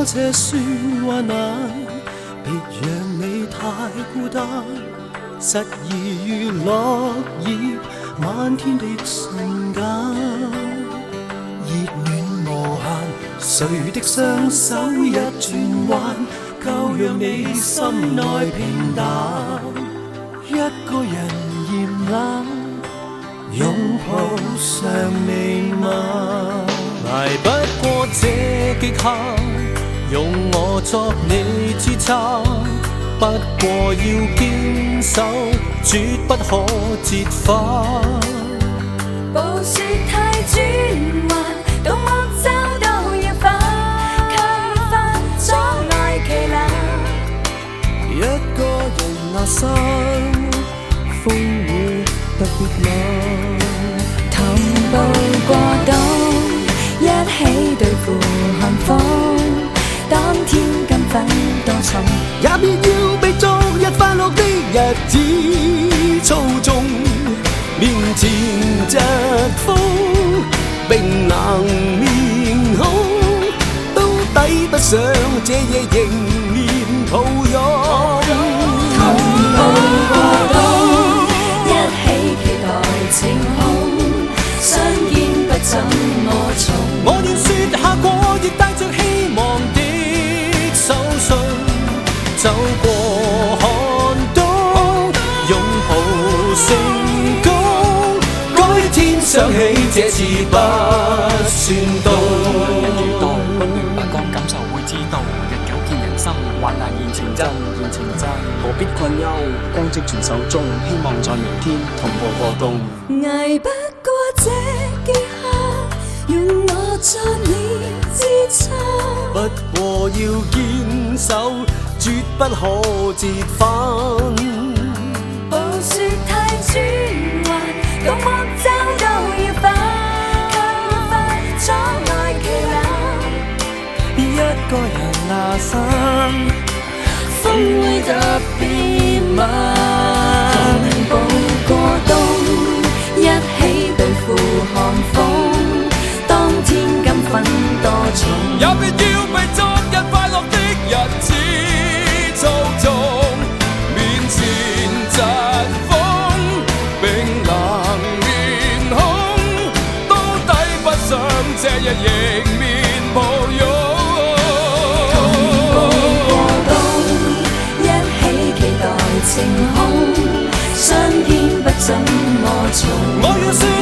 這算患難，別讓你太孤單，失意於落葉漫天的瞬間，熱暖無限，誰的雙手一轉彎，夠讓你心內平淡，一個人嫌冷，擁抱尚未晚，捱不過這極限，用我作你支撐，不過要堅守，絕不可折返。 暴雪太轉彎，獨木舟都要翻，卻越翻阻礙旗艦。 一個人下山，風雨特別冷。 同步過冬，一起對付寒風。當天金粉多重， 也別要被昨日快樂的日子操縱。面前疾風，冰冷面孔，都抵不上這夜迎面抱擁。 同步過冬，一起期待晴空，相見不怎麼重。 我願說下過，亦帶着希望的手信，走過寒冬，擁抱成功。改天想起這次不算凍。 期待不如不講感受會知道，日久見人心，患難見情真，見情真，何必困憂？光跡傳手中，希望在明天同步過冬。 捱不過這極限，用我作你支撐。 不過要堅守，絕不可折返。 暴雪太轉彎，獨木舟都要翻，卻越翻阻礙旗艦。 一個人下山， 風會特別猛。同步過冬，一起對付寒風。當天金粉多重， 也別要被昨日快樂的日子操縱。面前疾風，冰冷面孔，都抵不上這日迎面抱擁。 同步過冬，一起期待晴空，相見不怎麼重。 我要說